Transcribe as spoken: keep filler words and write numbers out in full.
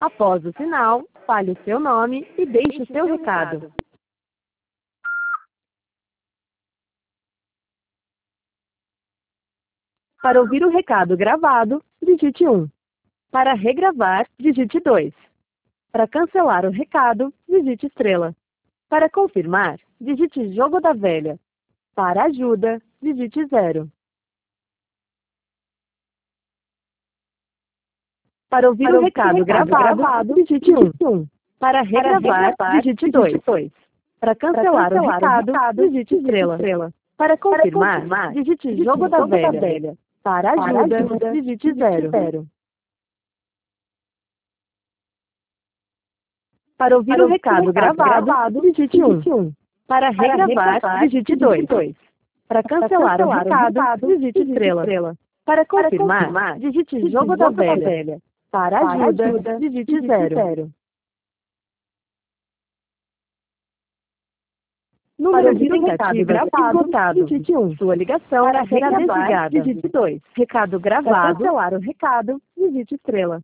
Após o sinal, fale o seu nome e deixe o seu recado. Para ouvir o recado gravado, digite um. Para regravar, digite dois. Para cancelar o recado, digite estrela. Para confirmar, digite jogo da velha. Para ajuda, digite zero. Para ouvir Para o ouvir recado, o recado gravado, gravado, digite um. um. Para regravar, regravar, digite digite dois. Para cancelar, cancelar o o recado, recado, digite digite estrela. estrela. Para confirmar, confirmar, digite digite jogo da jogo da velha. velha. Para Para ajuda, ajuda, digite zero. Para ouvir Para o ouvir recado, o recado gravado, gravado, digite um. digite um. Para Para regravar, regravar, digite digite dois. dois. Para Para cancelar, o cancelar o recado, recado, digite digite estrela. estrela. Para Para confirmar, confirmar, digite digite jogo da jogo da velha. velha. Para Para ajuda, ajuda, digite digite zero. zero. Número Para de ouvir o recado tentativas gravado, esgotado. digite um. Sua ligação Para será regravar, desligada. digite dois. Recado Para gravado. cancelar o recado, digite estrela.